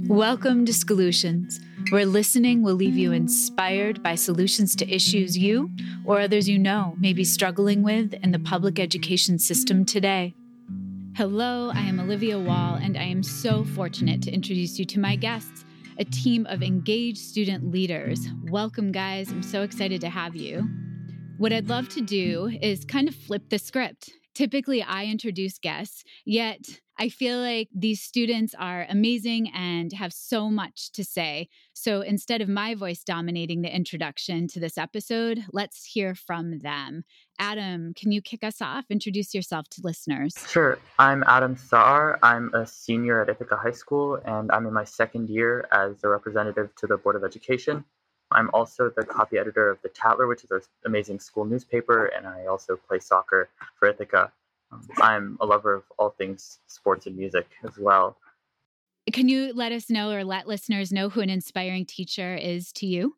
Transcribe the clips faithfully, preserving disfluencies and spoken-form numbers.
Welcome to Solutions, where listening will leave you inspired by solutions to issues you or others you know may be struggling with in the public education system today. Hello, I am Olivia Wall, and I am so fortunate to introduce you to my guests, a team of engaged student leaders. Welcome, guys. I'm so excited to have you. What I'd love to do is kind of flip the script. Typically, I introduce guests, yet I feel like these students are amazing and have so much to say. So instead of my voice dominating the introduction to this episode, let's hear from them. Adam, can you kick us off? Introduce yourself to listeners. Sure. I'm Adam Saar. I'm a senior at Ithaca High School, and I'm in my second year as a representative to the Board of Education. I'm also the copy editor of The Tatler, which is our amazing school newspaper, and I also play soccer for Ithaca. Um, I'm a lover of all things sports and music as well. Can you let us know or let listeners know who an inspiring teacher is to you?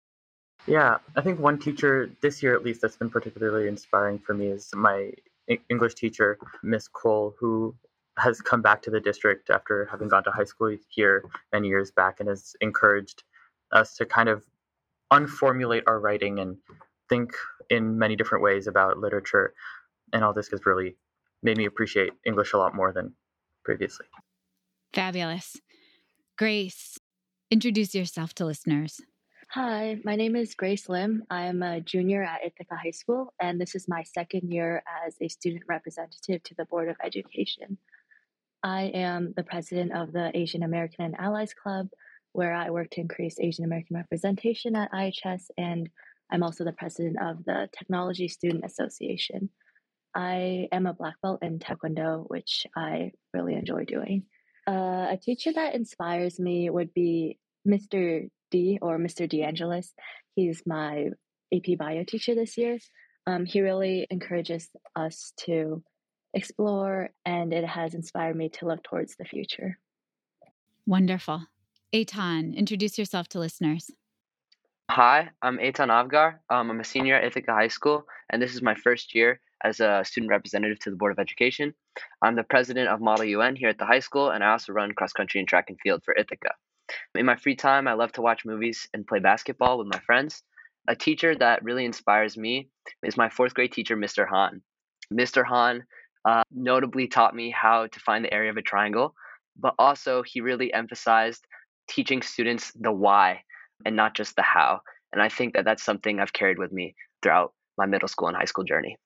Yeah, I think one teacher this year, at least, that's been particularly inspiring for me is my English teacher, Miss Cole, who has come back to the district after having gone to high school here many years back and has encouraged us to kind of unformulate our writing and think in many different ways about literature. And all this has really made me appreciate English a lot more than previously. Fabulous. Grace, introduce yourself to listeners. Hi, my name is Grace Lim. I'm a junior at Ithaca High School, and this is my second year as a student representative to the Board of Education. I am the president of the Asian American and Allies Club, where I work to increase Asian American representation at I H S, and I'm also the president of the Technology Student Association. I am a black belt in Taekwondo, which I really enjoy doing. Uh, a teacher that inspires me would be Mister D or Mister DeAngelis. He's my A P Bio teacher this year. Um, he really encourages us to explore, and it has inspired me to look towards the future. Wonderful. Eitan, introduce yourself to listeners. Hi, I'm Eitan Avgar. Um, I'm a senior at Ithaca High School, and this is my first year as a student representative to the Board of Education. I'm the president of Model U N here at the high school, and I also run cross country and track and field for Ithaca. In my free time, I love to watch movies and play basketball with my friends. A teacher that really inspires me is my fourth grade teacher, Mister Han. Mister Han uh, notably taught me how to find the area of a triangle, but also he really emphasized teaching students the why and not just the how. And I think that that's something I've carried with me throughout my middle school and high school journey.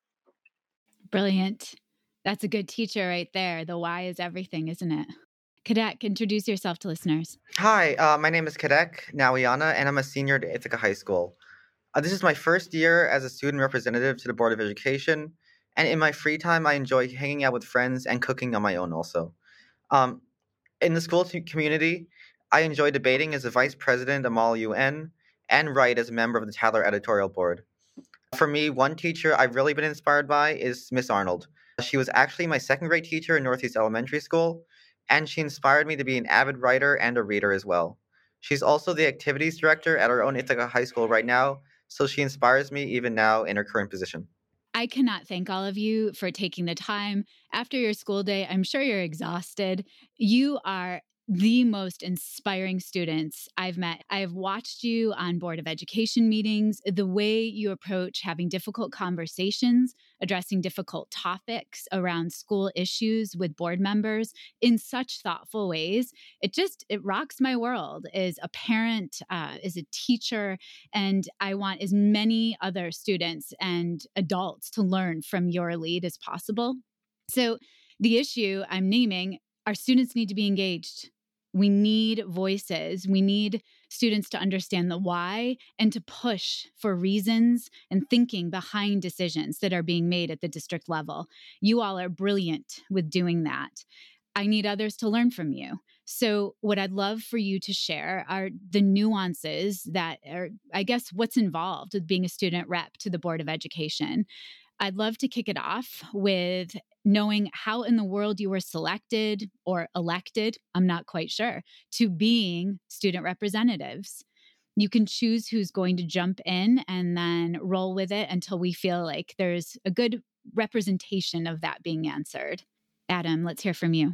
Brilliant. That's a good teacher right there. The why is everything, isn't it? Kadek, introduce yourself to listeners. Hi, uh, my name is Kadek Nawiana, and I'm a senior at Ithaca High School. Uh, this is my first year as a student representative to the Board of Education, and in my free time, I enjoy hanging out with friends and cooking on my own also. Um, in the school t- community, I enjoy debating as a vice president of Model U N and write as a member of the Tatler editorial board. For me, one teacher I've really been inspired by is Miss Arnold. She was actually my second grade teacher in Northeast Elementary School, and she inspired me to be an avid writer and a reader as well. She's also the activities director at our own Ithaca High School right now, so she inspires me even now in her current position. I cannot thank all of you for taking the time. After your school day, I'm sure you're exhausted. You are the most inspiring students I've met. I have watched you on Board of Education meetings, the way you approach having difficult conversations, addressing difficult topics around school issues with board members in such thoughtful ways. It just, it rocks my world as a parent, uh, as a teacher, and I want as many other students and adults to learn from your lead as possible. So the issue I'm naming, our students need to be engaged. We need voices. We need students to understand the why and to push for reasons and thinking behind decisions that are being made at the district level. You all are brilliant with doing that. I need others to learn from you. So what I'd love for you to share are the nuances that are, I guess, what's involved with being a student rep to the Board of Education. I'd love to kick it off with knowing how in the world you were selected or elected, I'm not quite sure, to being student representatives. You can choose who's going to jump in and then roll with it until we feel like there's a good representation of that being answered. Adam, let's hear from you.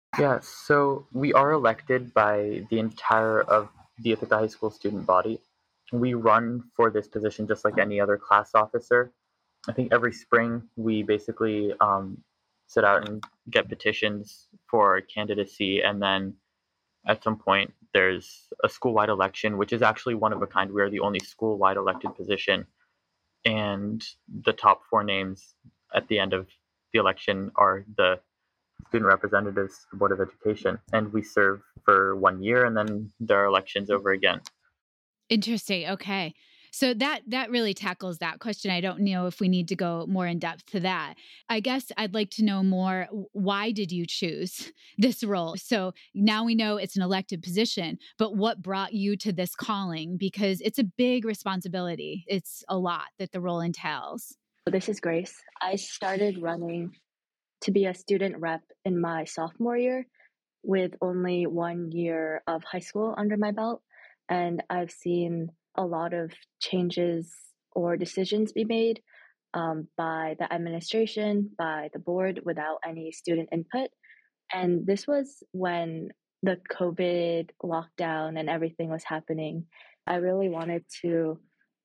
Yeah, so we are elected by the entire of the Ithaca High School student body. We run for this position just like any other class officer. I think every spring we basically um, sit out and get petitions for candidacy, and then at some point there's a school-wide election, which is actually one of a kind. We are the only school-wide elected position, and the top four names at the end of the election are the student representatives to the Board of Education, and we serve for one year, and then there are elections over again. Interesting. Okay. So that that really tackles that question. I don't know if we need to go more in depth to that. I guess I'd like to know more. Why did you choose this role? So now we know it's an elected position, but what brought you to this calling? Because it's a big responsibility. It's a lot that the role entails. This is Grace. I started running to be a student rep in my sophomore year with only one year of high school under my belt. And I've seen a lot of changes or decisions be made um, by the administration, by the board, without any student input. And this was when the COVID lockdown and everything was happening. I really wanted to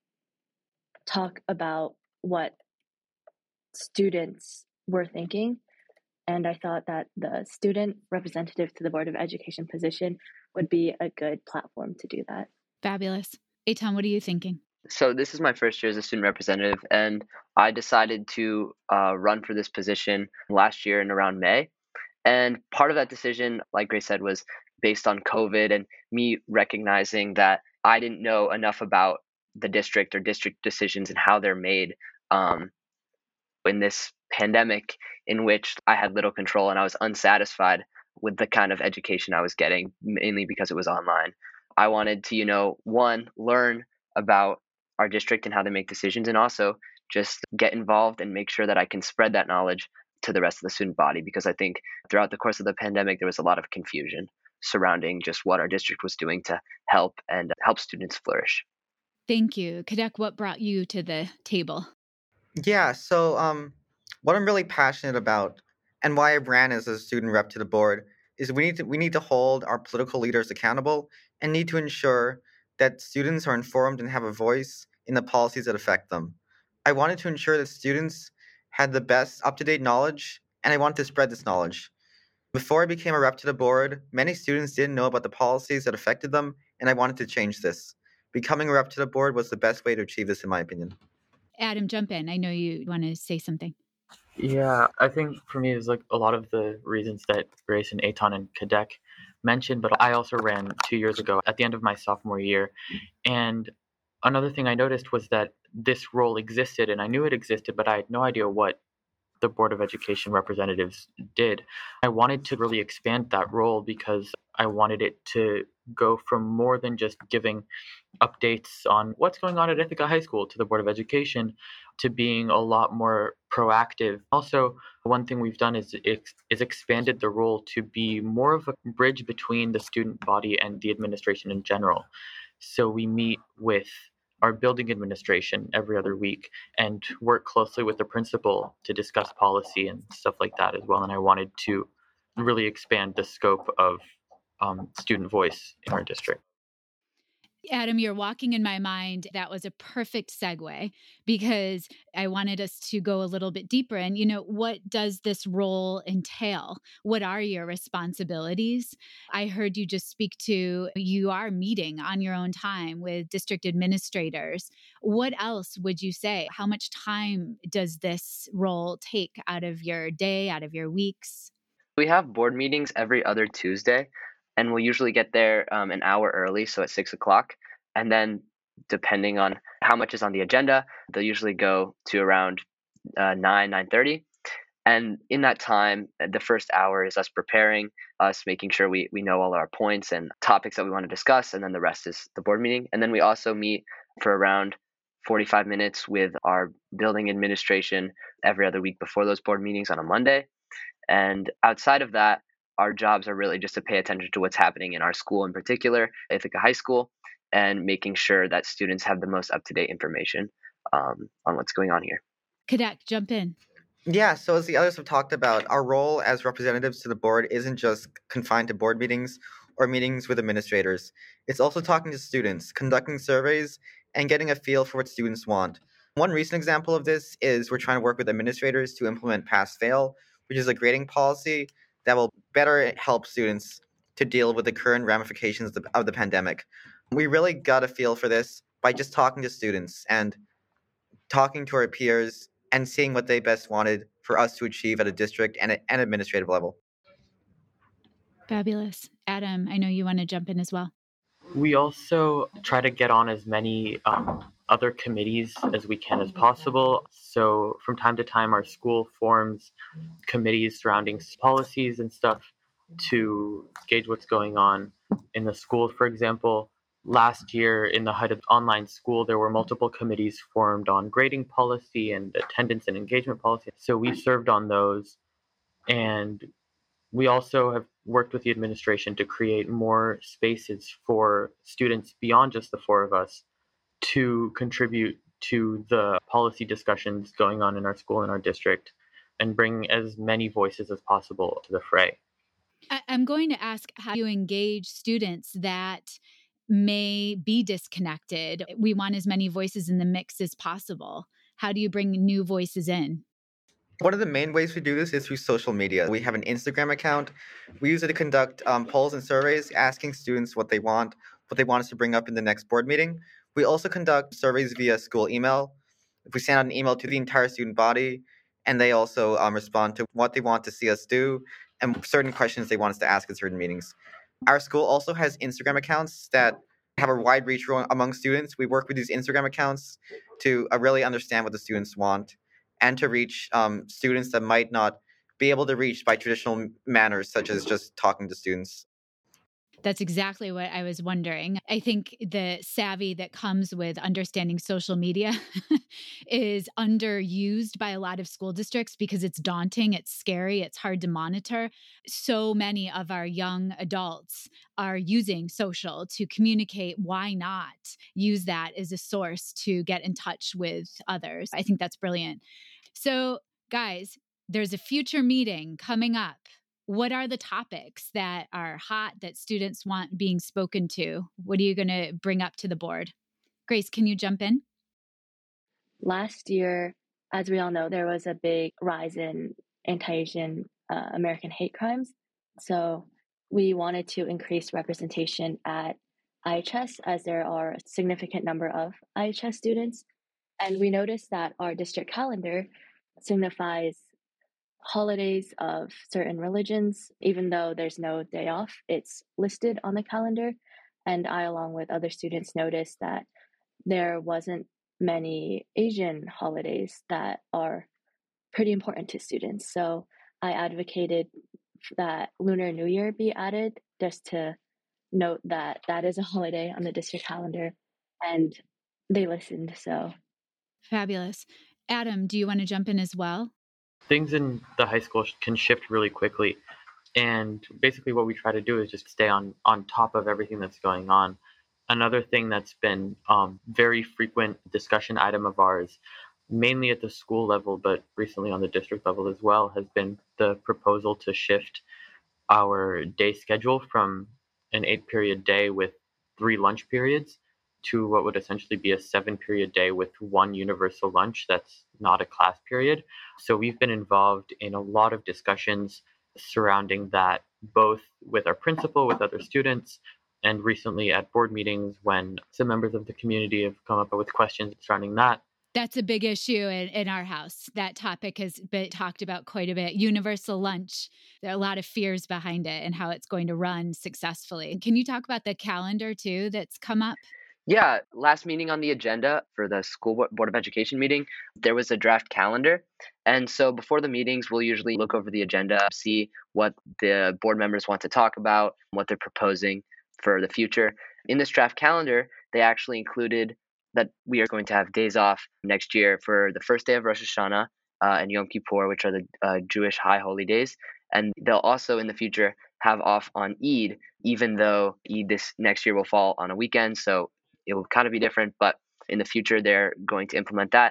talk about what students were thinking. And I thought that the student representative to the Board of Education position would be a good platform to do that. Fabulous. Eitan, what are you thinking? So this is my first year as a student representative, and I decided to uh, run for this position last year in around May. And part of that decision, like Grace said, was based on COVID and me recognizing that I didn't know enough about the district or district decisions and how they're made um, in this pandemic in which I had little control and I was unsatisfied with the kind of education I was getting, mainly because it was online. I wanted to, you know, one, learn about our district and how they make decisions, and also just get involved and make sure that I can spread that knowledge to the rest of the student body, because I think throughout the course of the pandemic, there was a lot of confusion surrounding just what our district was doing to help and help students flourish. Thank you. Kadek, what brought you to the table? Yeah, so um, what I'm really passionate about and why I ran as a student rep to the board is we need to we need to hold our political leaders accountable and need to ensure that students are informed and have a voice in the policies that affect them. I wanted to ensure that students had the best up-to-date knowledge, and I wanted to spread this knowledge. Before I became a rep to the board, many students didn't know about the policies that affected them, and I wanted to change this. Becoming a rep to the board was the best way to achieve this, in my opinion. Adam, jump in. I know you want to say something. Yeah, I think for me, it's like a lot of the reasons that Grace and Eitan and Kadek mentioned, but I also ran two years ago at the end of my sophomore year. And another thing I noticed was that this role existed, and I knew it existed, but I had no idea what the Board of Education representatives did. I wanted to really expand that role because I wanted it to go from more than just giving updates on what's going on at Ithaca High School to the Board of Education to being a lot more proactive. Also, one thing we've done is is expanded the role to be more of a bridge between the student body and the administration in general. So we meet with our building administration every other week and work closely with the principal to discuss policy and stuff like that as well. And I wanted to really expand the scope of um, student voice in our district. Adam, you're walking in my mind. That was a perfect segue because I wanted us to go a little bit deeper. And, you know, what does this role entail? What are your responsibilities? I heard you just speak to you are meeting on your own time with district administrators. What else would you say? How much time does this role take out of your day, out of your weeks? We have board meetings every other Tuesday, and we'll usually get there um, an hour early, so at six o'clock. And then, depending on how much is on the agenda, they'll usually go to around uh, nine, nine thirty. And in that time, the first hour is us preparing, us making sure we, we know all our points and topics that we want to discuss, and then the rest is the board meeting. And then we also meet for around forty-five minutes with our building administration every other week before those board meetings on a Monday. And outside of that, our jobs are really just to pay attention to what's happening in our school, in particular, Ithaca High School, and making sure that students have the most up-to-date information um, on what's going on here. Kadek, jump in. Yeah, so as the others have talked about, our role as representatives to the board isn't just confined to board meetings or meetings with administrators. It's also talking to students, conducting surveys, and getting a feel for what students want. One recent example of this is we're trying to work with administrators to implement pass fail, which is a grading policy that will better help students to deal with the current ramifications of the, of the pandemic. We really got a feel for this by just talking to students and talking to our peers and seeing what they best wanted for us to achieve at a district and an administrative level. Fabulous. Adam, I know you want to jump in as well. We also try to get on as many um, other committees as we can as possible. So from time to time, our school forms committees surrounding policies and stuff to gauge what's going on in the school. For example, last year in the height of online school, there were multiple committees formed on grading policy and attendance and engagement policy. So we served on those, and we also have worked with the administration to create more spaces for students beyond just the four of us to contribute to the policy discussions going on in our school and our district and bring as many voices as possible to the fray. I- I'm going to ask how you engage students that may be disconnected. We want as many voices in the mix as possible. How do you bring new voices in? One of the main ways we do this is through social media. We have an Instagram account. We use it to conduct um, polls and surveys, asking students what they want, what they want us to bring up in the next board meeting. We also conduct surveys via school email. If we send out an email to the entire student body, and they also um, respond to what they want to see us do and certain questions they want us to ask at certain meetings. Our school also has Instagram accounts that have a wide reach among students. We work with these Instagram accounts to uh, really understand what the students want and to reach um, students that might not be able to reach by traditional manners, such as just talking to students. That's exactly what I was wondering. I think the savvy that comes with understanding social media is underused by a lot of school districts because it's daunting, it's scary, it's hard to monitor. So many of our young adults are using social to communicate. Why not use that as a source to get in touch with others? I think that's brilliant. So, guys, there's a future meeting coming up. What are the topics that are hot that students want being spoken to? What are you going to bring up to the board? Grace, can you jump in? Last year, as we all know, there was a big rise in anti-Asian uh, American hate crimes. So we wanted to increase representation at I H S as there are a significant number of I H S students. And we noticed that our district calendar signifies holidays of certain religions, even though there's no day off, it's listed on the calendar. And I, along with other students, noticed that there wasn't many Asian holidays that are pretty important to students. So I advocated that Lunar New Year be added just to note that that is a holiday on the district calendar, and they listened. So fabulous. Adam, do you want to jump in as well? Things in the high school can shift really quickly. And basically what we try to do is just stay on, on top of everything that's going on. Another thing that's been um, very frequent discussion item of ours, mainly at the school level, but recently on the district level as well, has been the proposal to shift our day schedule from an eight period day with three lunch periods to what would essentially be a seven period day with one universal lunch that's not a class period. So we've been involved in a lot of discussions surrounding that, both with our principal, with other students, and recently at board meetings when some members of the community have come up with questions surrounding that. That's a big issue in, in our house. That topic has been talked about quite a bit. Universal lunch. There are a lot of fears behind it and how it's going to run successfully. Can you talk about the calendar too that's come up? Yeah, last meeting on the agenda for the school Bo- board of education meeting, there was a draft calendar. And so before the meetings, we'll usually look over the agenda, see what the board members want to talk about, what they're proposing for the future. In this draft calendar, they actually included that we are going to have days off next year for the first day of Rosh Hashanah uh, and Yom Kippur, which are the uh, Jewish high holy days. And they'll also in the future have off on Eid, even though Eid this next year will fall on a weekend. So it will kind of be different, but in the future, they're going to implement that.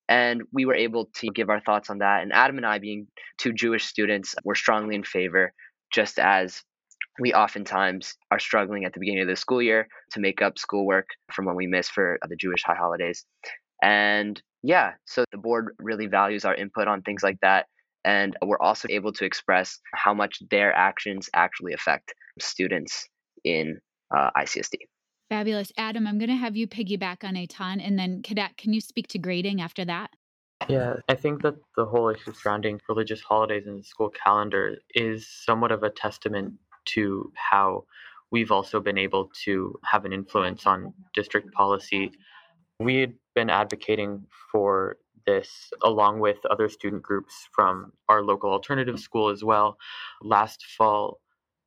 And we were able to give our thoughts on that. And Adam and I, being two Jewish students, were strongly in favor, just as we oftentimes are struggling at the beginning of the school year to make up schoolwork from when we miss for the Jewish high holidays. And yeah, so the board really values our input on things like that. And we're also able to express how much their actions actually affect students in uh, I C S D. Fabulous. Adam, I'm going to have you piggyback on Eitan, and then Cadet, can you speak to grading after that? Yeah, I think that the whole issue surrounding religious holidays in the school calendar is somewhat of a testament to how we've also been able to have an influence on district policy. We had been advocating for this along with other student groups from our local alternative school as well. Last fall,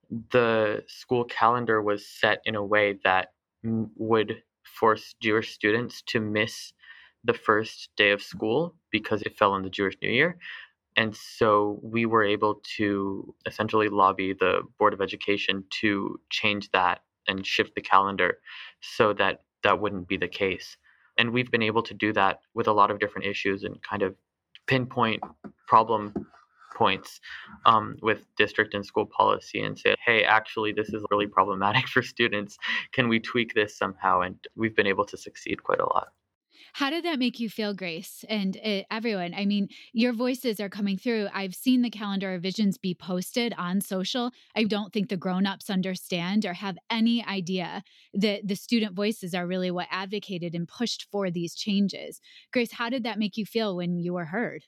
the school calendar was set in a way that m- would force Jewish students to miss the first day of school because it fell on the Jewish New Year. And so we were able to essentially lobby the Board of Education to change that and shift the calendar so that that wouldn't be the case. And we've been able to do that with a lot of different issues and kind of pinpoint problem points um, with district and school policy and say, hey, actually, this is really problematic for students. Can we tweak this somehow? And we've been able to succeed quite a lot. How did that make you feel, Grace? And uh, everyone, I mean, your voices are coming through. I've seen the calendar revisions be posted on social. I don't think the grown-ups understand or have any idea that the student voices are really what advocated and pushed for these changes. Grace, how did that make you feel when you were heard?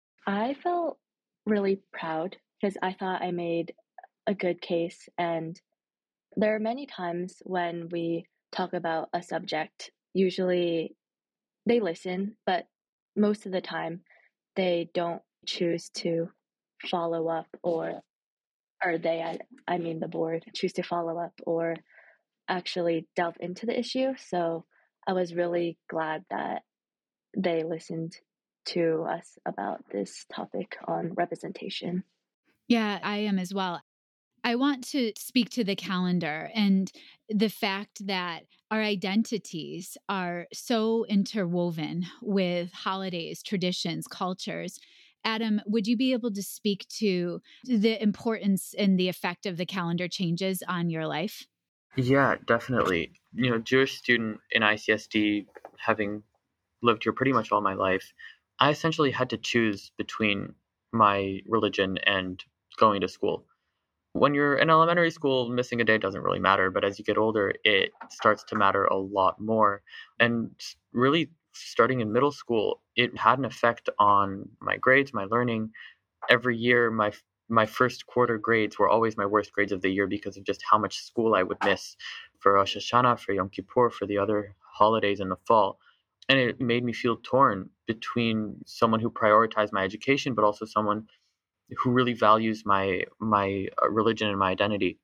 I felt really proud because I thought I made a good case. And there are many times when we talk about a subject, usually they listen, but most of the time they don't choose to follow up or or they I, I mean the board choose to follow up or actually delve into the issue. So I was really glad that they listened to us about this topic on representation. Yeah, I am as well. I want to speak to the calendar and the fact that our identities are so interwoven with holidays, traditions, cultures. Adam, would you be able to speak to the importance and the effect of the calendar changes on your life? Yeah, definitely. You know, Jewish student in I C S D, having lived here pretty much all my life, I essentially had to choose between my religion and going to school. When you're in elementary school, missing a day doesn't really matter, but as you get older, it starts to matter a lot more. And really, starting in middle school, it had an effect on my grades, my learning. Every year, my my first quarter grades were always my worst grades of the year because of just how much school I would miss for Rosh Hashanah, for Yom Kippur, for the other holidays in the fall. And it made me feel torn between someone who prioritized my education, but also someone who really values my my uh, religion and my identity.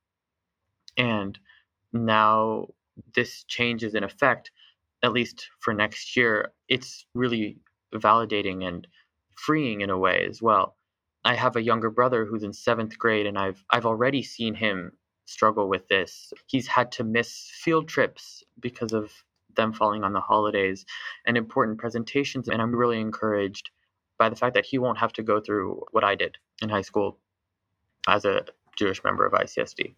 And now this change is in effect, at least for next year. It's really validating and freeing in a way as well. I have a younger brother who's in seventh grade, and I've I've already seen him struggle with this. He's had to miss field trips because of them falling on the holidays and important presentations. And I'm really encouraged by the fact that he won't have to go through what I did in high school as a Jewish member of I C S D.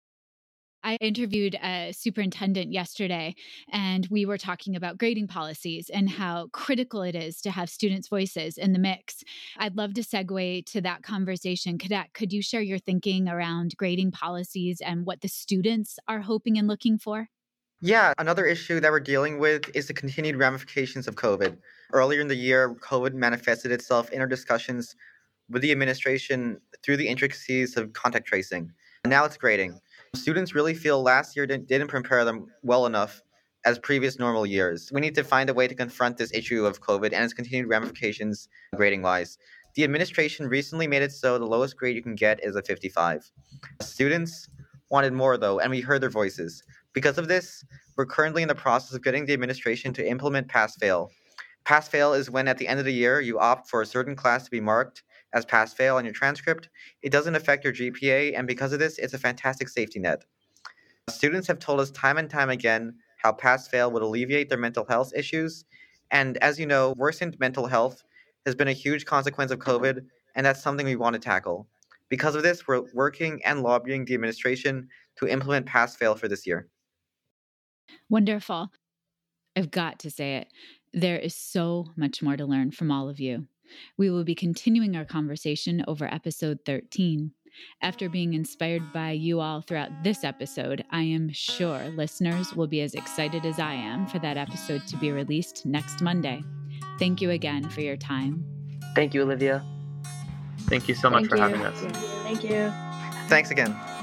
I interviewed a superintendent yesterday, and we were talking about grading policies and how critical it is to have students' voices in the mix. I'd love to segue to that conversation. Cadet, could you share your thinking around grading policies and what the students are hoping and looking for? Yeah, another issue that we're dealing with is the continued ramifications of COVID. Earlier in the year, COVID manifested itself in our discussions with the administration through the intricacies of contact tracing. Now it's grading. Students really feel last year didn't, didn't prepare them well enough as previous normal years. We need to find a way to confront this issue of COVID and its continued ramifications grading-wise. The administration recently made it so the lowest grade you can get is a fifty-five. Students wanted more, though, and we heard their voices. Because of this, we're currently in the process of getting the administration to implement pass-fail. Pass-fail is when at the end of the year you opt for a certain class to be marked as pass-fail on your transcript. It doesn't affect your G P A, and because of this, it's a fantastic safety net. Students have told us time and time again how pass-fail would alleviate their mental health issues And as you know, worsened mental health has been a huge consequence of COVID, and that's something we want to tackle. Because of this, we're working and lobbying the administration to implement pass-fail for this year. Wonderful. I've got to say it. There is so much more to learn from all of you. We will be continuing our conversation over episode thirteen. After being inspired by you all throughout this episode, I am sure listeners will be as excited as I am for that episode to be released next Monday. Thank you again for your time. Thank you, Olivia. Thank you so much Thank for you. having us. Thank you. Thanks again.